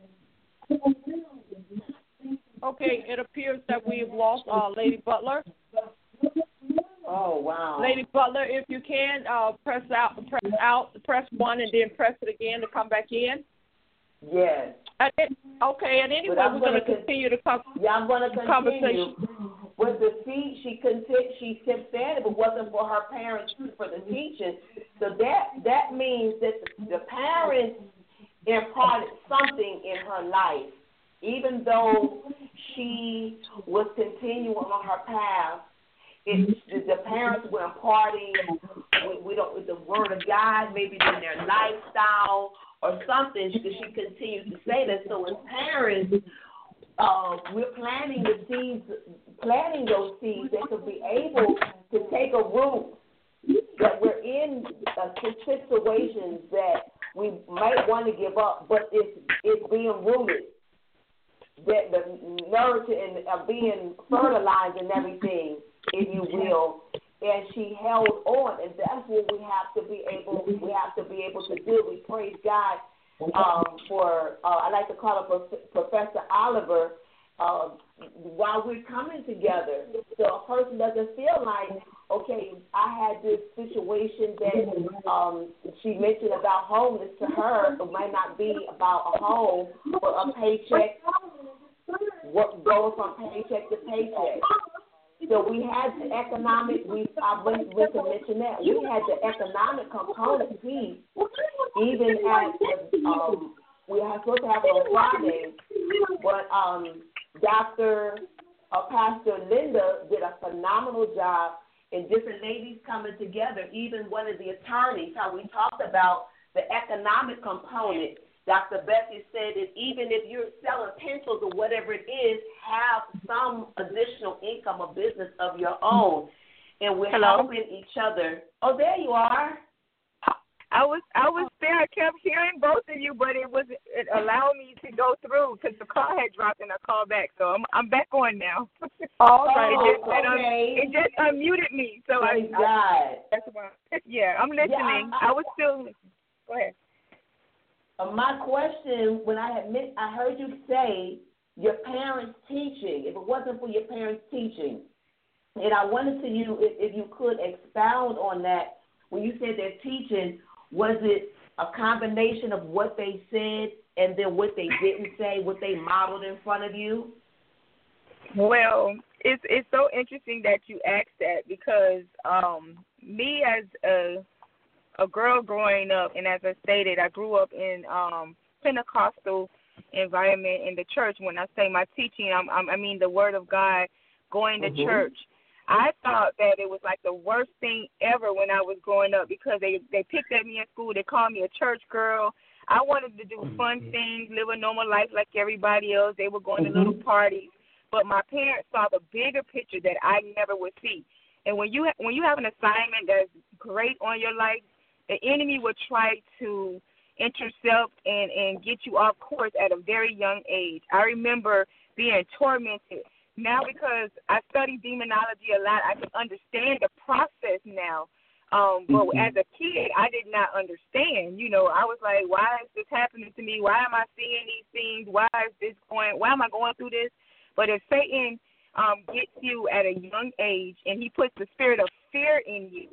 [SPEAKER 4] Okay, it appears that we've lost Lady Butler.
[SPEAKER 3] Oh, wow.
[SPEAKER 4] Lady Butler, if you can, press 1 and then press it again to come back in.
[SPEAKER 3] Yes.
[SPEAKER 4] Okay, and anyway, we're going to continue the conversation.
[SPEAKER 3] Yeah, I'm going to continue. With the seed, she kept saying it, but wasn't for her parents, for the teaching. So that means that the parents imparted something in her life. Even though she was continuing on her path, the parents were imparting with the Word of God, maybe in their lifestyle or something, because she continues to say that. So as parents, we're planting those seeds that could be able to take a root. That we're in situations that we might want to give up, but it's being rooted. That the nurture and being fertilized and everything, if you will, and she held on, and that's what we have to be able to do. We praise God for I like to call it Professor Oliver, while we're coming together, so a person doesn't feel like, okay, I had this situation that she mentioned about homeless. To her, it might not be about a home, but a paycheck, going from paycheck to paycheck. So we had the economic, I went to mention that, we had the economic component piece, even at we were supposed to have it on Friday, but Pastor Linda did a phenomenal job and different ladies coming together, even one of the attorneys, how we talked about the economic component. Dr. Bessie said that even if you're selling pencils or whatever it is, have some additional income or business of your own. And we're helping each other. Oh, there you are.
[SPEAKER 5] I was there. I kept hearing both of you, but it allowed me to go through because the call had dropped and I called back. So I'm back on now.
[SPEAKER 4] All right.
[SPEAKER 5] It just unmuted me. So that's why. Yeah, I'm listening. I was still listening. Go ahead.
[SPEAKER 3] My question, when I heard you say your parents' teaching, if it wasn't for your parents' teaching, and I wanted to you if you could expound on that. When you said their teaching, was it a combination of what they said and then what they didn't say, what they modeled in front of you?
[SPEAKER 5] Well, it's so interesting that you asked that because me as a girl growing up, and as I stated, I grew up in Pentecostal environment in the church. When I say my teaching, I mean the Word of God, going to church. I thought that it was like the worst thing ever when I was growing up because they picked at me in school. They called me a church girl. I wanted to do fun things, live a normal life like everybody else. They were going to little parties. But my parents saw the bigger picture that I never would see. And when you have an assignment that's great on your life, the enemy will try to intercept and get you off course at a very young age. I remember being tormented. Now, because I study demonology a lot, I can understand the process now. But as a kid, I did not understand. You know, I was like, why is this happening to me? Why am I seeing these things? Why am I going through this? But if Satan gets you at a young age and he puts the spirit of fear in you,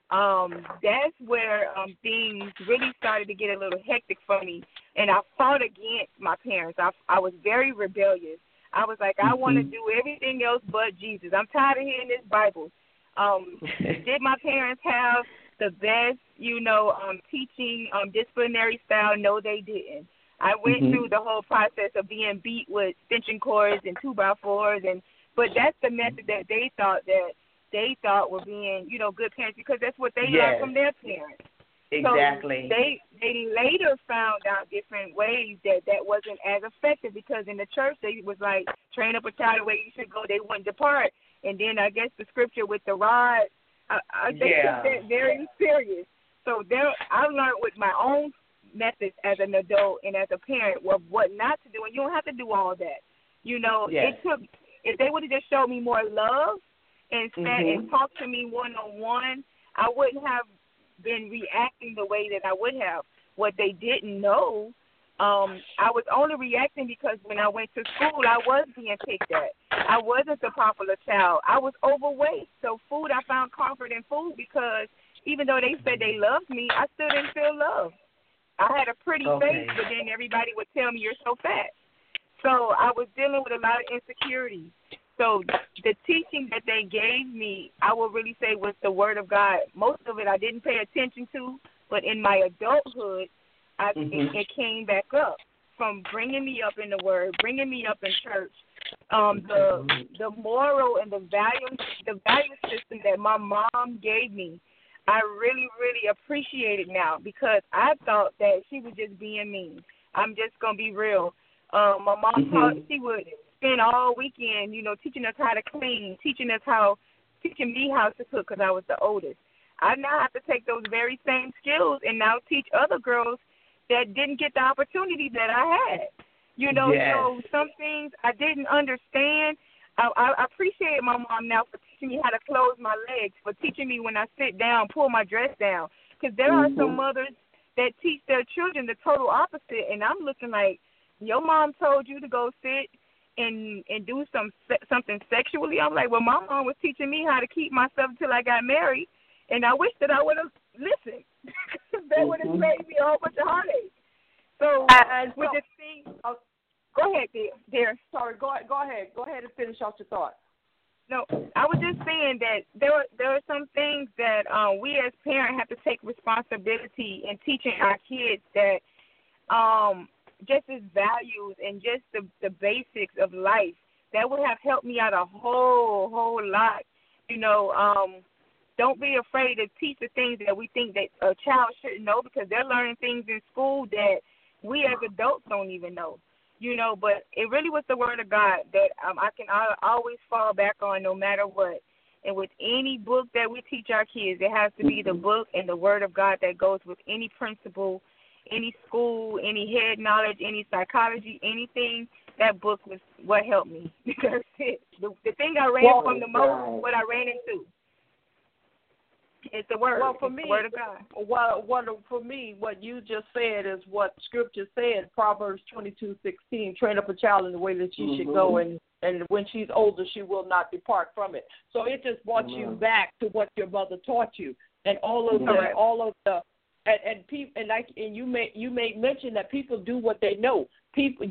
[SPEAKER 5] that's where things really started to get a little hectic for me. And I fought against my parents. I was very rebellious. I was like, I want to do everything else but Jesus. I'm tired of hearing this Bible. Did my parents have the best, teaching disciplinary style? No, they didn't. I went through the whole process of being beat with extension cords and 2x4s, but that's the method that they thought were being, good parents because that's what they learned from their parents.
[SPEAKER 3] Exactly.
[SPEAKER 5] So they later found out different ways that wasn't as effective because in the church they was like, train up a child the way you should go, they wouldn't depart. And then I guess the scripture with the rod, they took that very serious. So I learned with my own methods as an adult and as a parent of what not to do, and you don't have to do all that. It took, if they would have just showed me more love and sat and talked to me one-on-one, I wouldn't have been reacting the way that I would have. What they didn't know, I was only reacting because when I went to school, I was being picked at. I wasn't the popular child. I was overweight. So I found comfort in food because even though they said they loved me, I still didn't feel love. I had a pretty face, but then everybody would tell me you're so fat. So I was dealing with a lot of insecurities. So the teaching that they gave me, I will really say was the Word of God. Most of it I didn't pay attention to, but in my adulthood, it came back up from bringing me up in the Word, bringing me up in church. The moral and the value system that my mom gave me, I really, really appreciate it now because I thought that she was just being mean. I'm just going to be real. My mom she would spend all weekend, teaching us how to clean, teaching me how to cook because I was the oldest. I now have to take those very same skills and now teach other girls that didn't get the opportunity that I had. So some things I didn't understand. I appreciate my mom now for teaching me how to close my legs, for teaching me when I sit down, pull my dress down. Because there are some mothers that teach their children the total opposite, and I'm looking like, your mom told you to go sit and do something sexually. I'm like, well, my mom was teaching me how to keep myself until I got married, and I wish that I would have listened. That would have saved me a whole bunch of heartache. So with the thing, go ahead, dear.
[SPEAKER 4] Sorry, go ahead. Go ahead and finish out your thought.
[SPEAKER 5] No, I was just saying that there are some things that we as parents have to take responsibility in teaching our kids that just as values and just the basics of life that would have helped me out a whole lot. don't be afraid to teach the things that we think that a child shouldn't know, because they're learning things in school that we as adults don't even know. But it really was the Word of God that I always fall back on no matter what. And with any book that we teach our kids, it has to be the book and the Word of God that goes with any principle, any school, any head knowledge, any psychology, anything. That book was what helped me, because the thing I ran from the most is what I ran into. It's the Word.
[SPEAKER 4] Well, for me,
[SPEAKER 5] the Word of God.
[SPEAKER 4] For me, what you just said is what Scripture said. Proverbs 22:16. Train up a child in the way that she should go, and when she's older, she will not depart from it. So it just brought you back to what your mother taught you, and all of the and you made mention that people do what they know. People,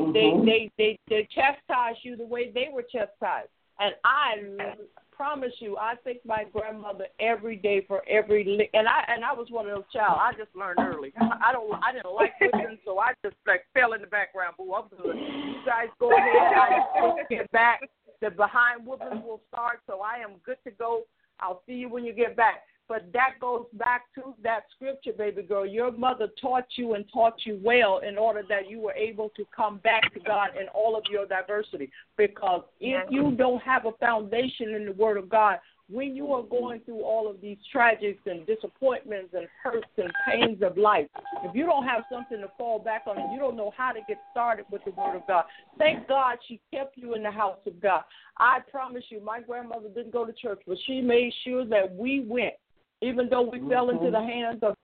[SPEAKER 4] they chastise you the way they were chastised, and I promise you, I thank my grandmother every day for every and I was one of those child. I just learned early. I didn't like whipping, so I just fell in the background. Boo, I'm good. You guys go ahead. I will get back. The behind whoopings will start, so I am good to go. I'll see you when you get back. But that goes back to that scripture, baby girl. Your mother taught you and taught you well in order that you were able to come back to God in all of your diversity. Because if you don't have a foundation in the Word of God, when you are going through all of these tragics and disappointments and hurts and pains of life, if you don't have something to fall back on and you don't know how to get started with the Word of God, thank God she kept you in the house of God. I promise you, my grandmother didn't go to church, but she made sure that we went. Even though we fell into the hands of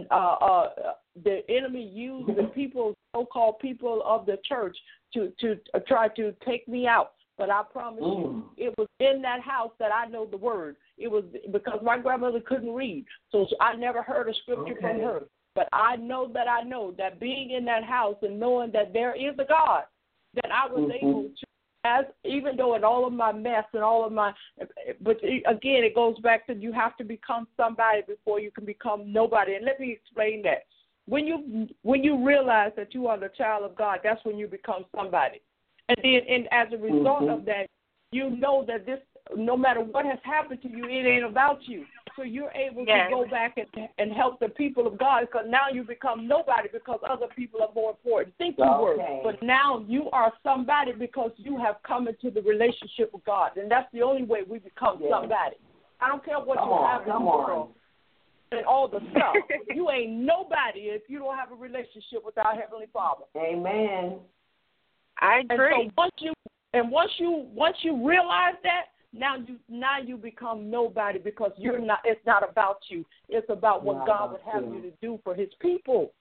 [SPEAKER 4] the enemy, used the people, so-called people of the church, to try to take me out. But I promise you, it was in that house that I know the Word. It was because my grandmother couldn't read, so I never heard a scripture from her. But I know that being in that house and knowing that there is a God, that I was able to. Even though in all of my mess and all of my, but again, it goes back to you have to become somebody before you can become nobody. And let me explain that. When you realize that you are the child of God, that's when you become somebody. And then, and as a result of that, you know that this, no matter what has happened to you, it ain't about you. So you're able to go back and help the people of God, because now you become nobody because other people are more important. Think you were, but now you are somebody because you have come into the relationship with God, and that's the only way we become somebody. I don't care what you have in the world and all the stuff. You ain't nobody if you don't have a relationship with our Heavenly Father.
[SPEAKER 3] Amen.
[SPEAKER 5] I agree.
[SPEAKER 4] And so once you realize that, now you become nobody because you're not. It's not about you. It's about what God would have you to do for His people.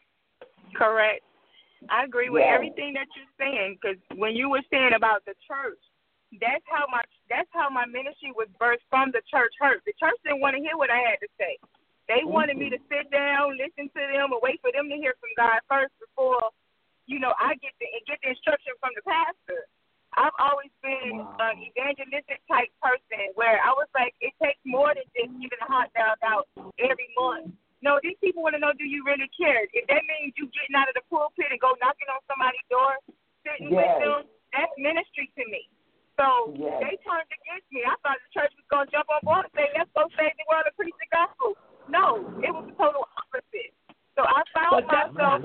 [SPEAKER 5] Correct. I agree with everything that you're saying, because when you were saying about the church, that's how my ministry was birthed from the church hurt. The church didn't want to hear what I had to say. They wanted me to sit down, listen to them, and wait for them to hear from God first before, I get the instruction from the pastor. I've always been an evangelistic type person where I was like, it takes more than just giving a hot dog out every month. No, these people want to know, do you really care? If that means you getting out of the pulpit and go knocking on somebody's door, sitting with them, that's ministry to me. So they turned against me. I thought the church was going to jump on board and say, let's go save the world and preach the gospel. No, it was the total opposite. So I found myself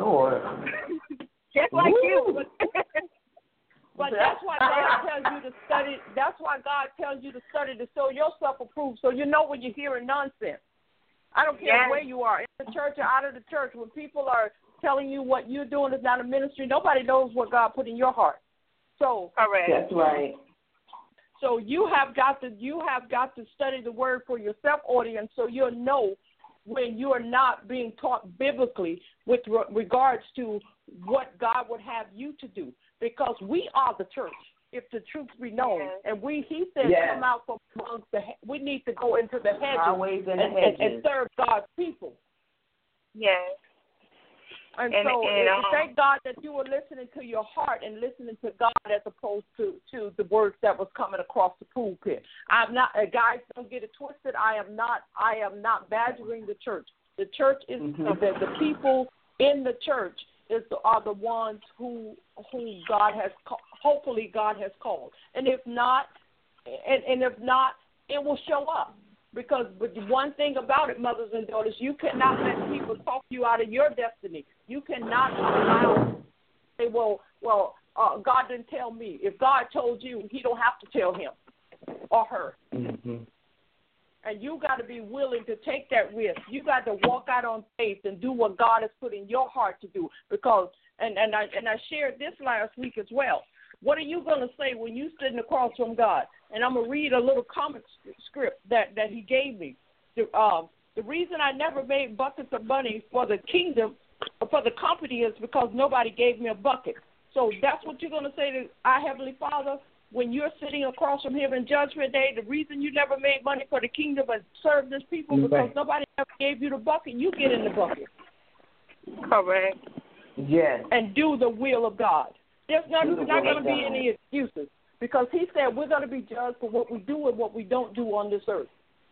[SPEAKER 5] just like you.
[SPEAKER 4] But that's why God tells you to study. That's why God tells you to study to show yourself approved, so you know when you're hearing nonsense. I don't care where you are, in the church or out of the church. When people are telling you what you're doing is not a ministry, nobody knows what God put in your heart. So
[SPEAKER 5] correct.
[SPEAKER 3] That's right.
[SPEAKER 4] So you have got to study the Word for yourself, audience, so you'll know when you are not being taught biblically with regards to what God would have you to do. Because we are the church, if the truth be known. And He said, come out from amongst we need to go into the hedges and serve God's people.
[SPEAKER 5] Yes.
[SPEAKER 4] And thank God that you were listening to your heart and listening to God as opposed to the words that was coming across the pulpit. I'm not, guys, don't get it twisted. I am not badgering the church. The church is the people in the church are the ones who God has hopefully God has called, and if not, it will show up. But the one thing about it, mothers and daughters, you cannot let people talk you out of your destiny. You cannot allow, say, God didn't tell me. If God told you, he don't have to tell him or her.
[SPEAKER 3] Mm-hmm.
[SPEAKER 4] And you got to be willing to take that risk. You got to walk out on faith and do what God has put in your heart to do. Because, and I shared this last week as well. What are you going to say when you're sitting across from God? And I'm going to read a little comic script that he gave me. The reason I never made buckets of money for the kingdom, for the company, is because nobody gave me a bucket. So that's what you're going to say to our Heavenly Father when you're sitting across from him in Judgment Day. The reason you never made money for the kingdom and served this people because nobody ever gave you the bucket. You get in the bucket.
[SPEAKER 5] Correct.
[SPEAKER 3] Yes.
[SPEAKER 4] And do the will of God. There's not going to be any excuses because he said we're going to be judged for what we do and what we don't do on this earth.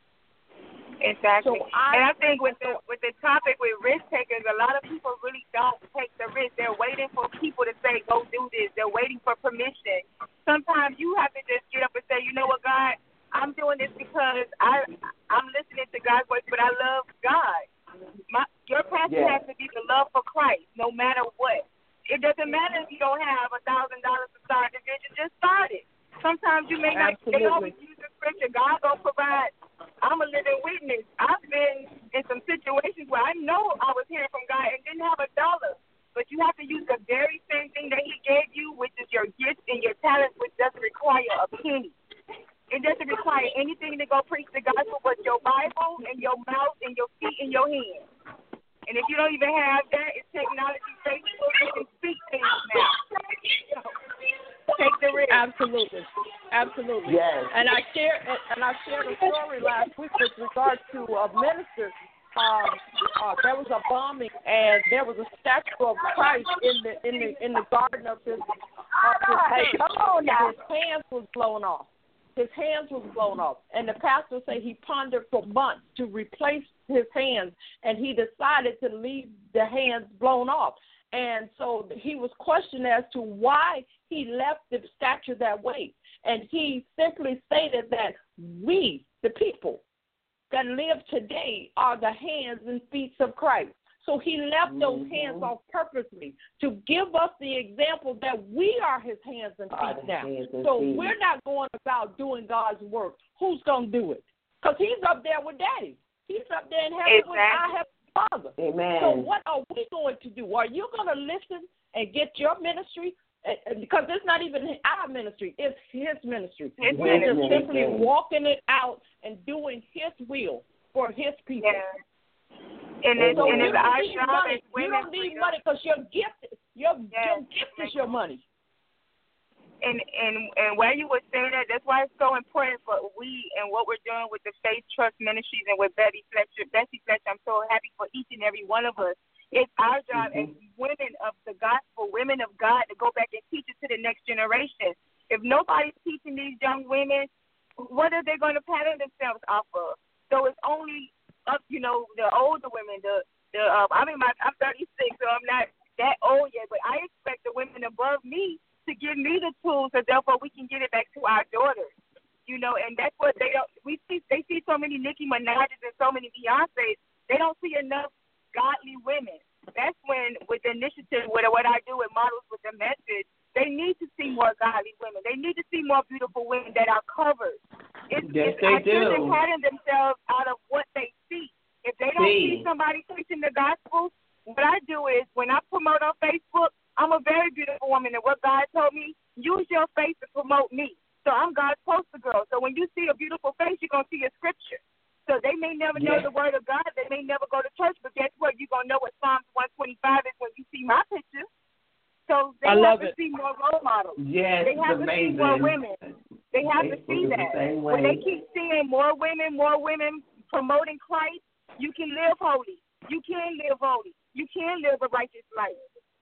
[SPEAKER 5] Exactly.
[SPEAKER 4] So
[SPEAKER 5] I think with the topic with risk takers, a lot of people really don't take the risk. They're waiting for people to say, go do this. They're waiting for permission. Sometimes you have to just get up and say, you know what, God, I'm doing this because I'm listening to God's voice, but I love God. Your passion has to be the love for Christ, no matter what. It doesn't matter if you don't have $1,000 to start the vision. Just start it. Sometimes you may not. They always use the scripture. God gonna provide. I'm a living witness. I've been in some situations where I know I was hearing from God and didn't have $1, but you have to use the very same thing that He gave you, which is your gifts and your talents, which doesn't require a penny. It doesn't require anything to go preach the gospel but your Bible and your mouth and your feet and your hands. And if you don't even have that, it's technology, Facebook, you can speak things now. Take the risk.
[SPEAKER 4] Absolutely.
[SPEAKER 3] Yes.
[SPEAKER 4] And I shared a story last week with regards to a minister. There was a bombing, and there was a statue of Christ in the garden of his church. His hands was blown off. And the pastor said he pondered for months to replace his hands, and he decided to leave the hands blown off. And so he was questioned as to why he left the statue that way. And he simply stated that we, the people that live today, are the hands and feet of Christ. So he left those hands off purposely to give us the example that we are his hands and feet now. So we're not going about doing God's work. Who's going to do it? Because he's up there with Daddy. He's up there in heaven with our Heavenly Father.
[SPEAKER 3] Amen.
[SPEAKER 4] So what are we going to do? Are you going to listen and get your ministry? Because it's not even our ministry. It's his ministry. We're just simply walking it out and doing his will for his people.
[SPEAKER 5] Yeah. And it's our job as women.
[SPEAKER 4] You don't need money because your gift is your money.
[SPEAKER 5] And where you were saying that, that's why it's so important for we and what we're doing with the Faith Trust Ministries and with Bessie Fletcher. I'm so happy for each and every one of us. It's our job as women of the gospel, women of God, to go back and teach it to the next generation. If nobody's teaching these young women, what are they going to pattern themselves off of? So it's only up, the older women. I'm 36, so I'm not that old yet, but I expect the women above me to give me the tools, so therefore we can get it back to our daughters. And that's what they don't. They see so many Nicki Minaj's and so many Beyoncé's. They don't see enough godly women. That's when, with the initiative, with what I do with Models with the Message, they need to see more godly women. They need to see more beautiful women that are covered.
[SPEAKER 3] Yes, they do.
[SPEAKER 5] Children pattern themselves out of what they see. If they don't see somebody preaching the gospel, what I do is when I promote on Facebook, I'm a very beautiful woman, and what God told me, use your face to promote me. So I'm God's poster girl. So when you see a beautiful face, you're going to see a scripture. So they may never know the word of God. They may never go to church, but guess what? You're going to know what Psalms 125 is when you see my picture. So they have to see more role models.
[SPEAKER 3] Yes,
[SPEAKER 5] they have to see more women. They have to see that. When they keep seeing more women promoting Christ, you can live holy. You can live holy. You can live a righteous life.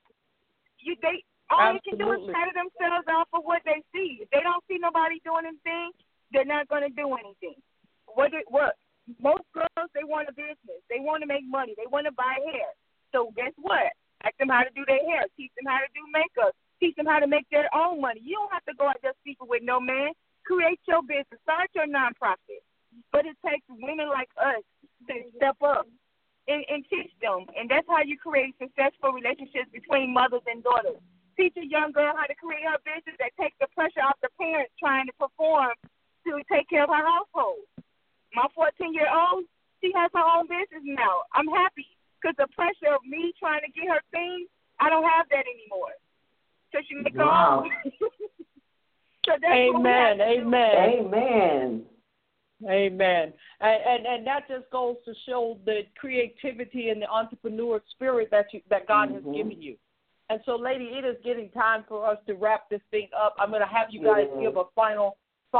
[SPEAKER 5] All they can do is pattern themselves off of what they see. If they don't see nobody doing anything, they're not going to do anything. What? Most girls, they want a business. They want to make money. They want to buy hair. So guess what? Ask them how to do their hair. Teach them how to do makeup. Teach them how to make their own money. You don't have to go out there speaking with no man. Create your business. Start your nonprofit. But it takes women like us to step up and teach them. And that's how you create successful relationships between mothers and daughters. Teach a young girl how to create her business that takes the pressure off the parents trying to perform to take care of her household. My 14-year-old, she has her own business now. I'm happy because the pressure of me trying to get her things, I don't have that anymore. So she makes her own. So that's
[SPEAKER 4] amen, amen.
[SPEAKER 3] Amen.
[SPEAKER 4] Amen. And that just goes to show the creativity and the entrepreneur spirit that God has given you. And so, lady, it is getting time for us to wrap this thing up. I'm going to have you guys give a final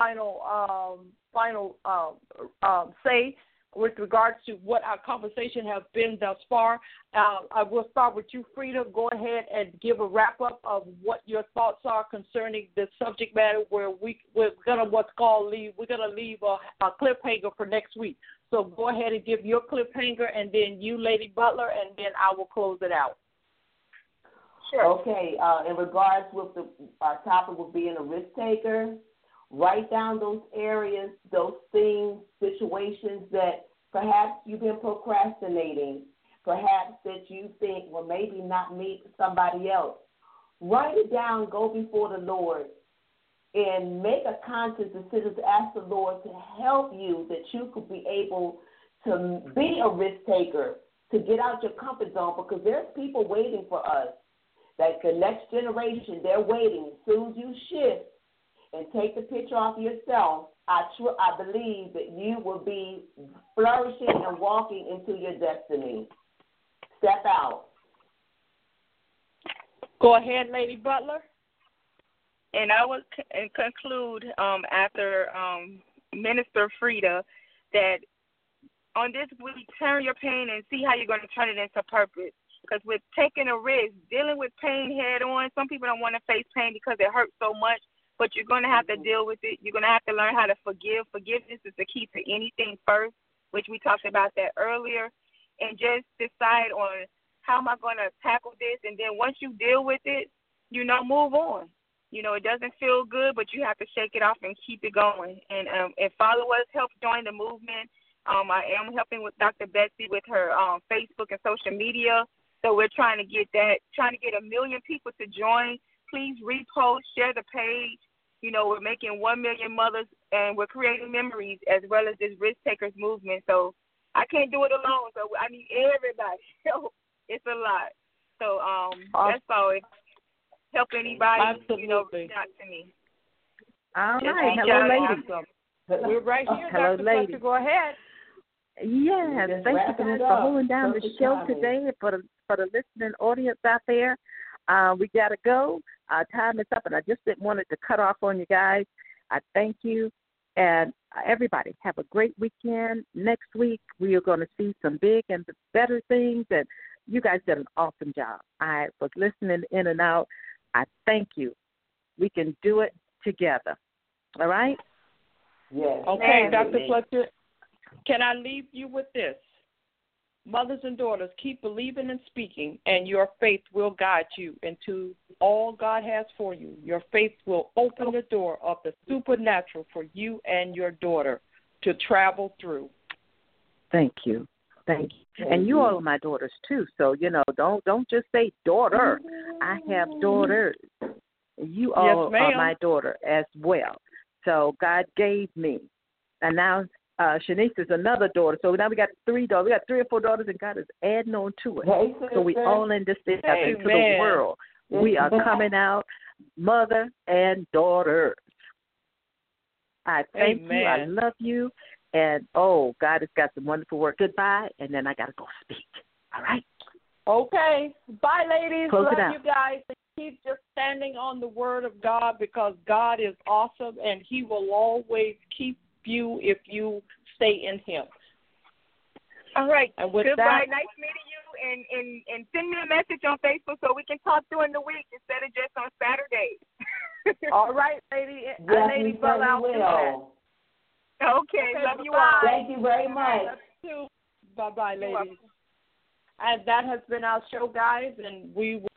[SPEAKER 4] say with regards to what our conversation has been thus far. I will start with you, Frida. Go ahead and give a wrap-up of what your thoughts are concerning the subject matter where we're going to leave a cliffhanger for next week. So go ahead and give your cliffhanger, and then you, Lady Butler, and then I will close it out.
[SPEAKER 3] Sure. Okay, in regards with our topic of being a risk taker, write down those areas, those things, situations that perhaps you've been procrastinating, perhaps that you think, well, maybe not me, somebody else. Write it down, go before the Lord, and make a conscious decision to ask the Lord to help you that you could be able to be a risk taker, to get out your comfort zone, because there's people waiting for us. Like the next generation, they're waiting. As soon as you shift and take the picture off yourself, I believe that you will be flourishing and walking into your destiny. Step out.
[SPEAKER 4] Go ahead, Lady Butler.
[SPEAKER 5] And I would conclude after Minister Frida that on this week, turn your pain and see how you're going to turn it into purpose. Because with taking a risk, dealing with pain head on, some people don't want to face pain because it hurts so much, but you're going to have to deal with it. You're going to have to learn how to forgive. Forgiveness is the key to anything first, which we talked about that earlier. And just decide on how am I going to tackle this. And then once you deal with it, move on. It doesn't feel good, but you have to shake it off and keep it going. And followers help join the movement. I am helping with Dr. Betsy with her Facebook and social media. So we're trying to get 1 million people to join. Please repost, share the page. We're making 1 million mothers, and we're creating memories as well as this risk takers movement. So I can't do it alone. So I need everybody. It's a lot. So that's all. If help anybody, reach out to me.
[SPEAKER 2] All right. Hello, ladies.
[SPEAKER 4] We're right here.
[SPEAKER 2] Hello,
[SPEAKER 4] Dr.
[SPEAKER 2] ladies.
[SPEAKER 4] Fletcher, go ahead.
[SPEAKER 2] Yes, thank you guys for holding down the show today for the listening audience out there. We got to go. Our time is up, and I just didn't want it to cut off on you guys. I thank you, and everybody have a great weekend. Next week, we are going to see some big and better things, and you guys did an awesome job. I was listening in and out. I thank you. We can do it together. All right?
[SPEAKER 3] Yes.
[SPEAKER 4] Okay, Dr. Fletcher. Can I leave you with this? Mothers and daughters, keep believing and speaking, and your faith will guide you into all God has for you. Your faith will open the door of the supernatural for you and your daughter to travel through.
[SPEAKER 2] Thank you. Thank you. And you all are my daughters, too, so, don't just say daughter. I have daughters. You all are my daughter as well. So God gave me. And now Shanice is another daughter. So now we got 3 daughters. We got 3 or 4 daughters, and God is adding on to it.
[SPEAKER 3] Hey,
[SPEAKER 2] so we all in this together into the world. We are coming out mother and daughters. I thank you. I love you. And, God has got some wonderful work. Goodbye. And then I got to go speak. All right?
[SPEAKER 4] Okay. Bye, ladies.
[SPEAKER 2] Close
[SPEAKER 4] love you guys. Keep just standing on the word of God because God is awesome, and he will always keep you if you stay in him.
[SPEAKER 5] All right.
[SPEAKER 4] And with
[SPEAKER 5] goodbye.
[SPEAKER 4] That,
[SPEAKER 5] nice meeting you. And send me a message on Facebook so we can talk during the week instead of just on Saturdays.
[SPEAKER 4] All right, Lady Butler, I'll do that.
[SPEAKER 5] Okay. Love you all.
[SPEAKER 3] Thank you very much.
[SPEAKER 4] Bye-bye, ladies. And that has been our show, guys, and we will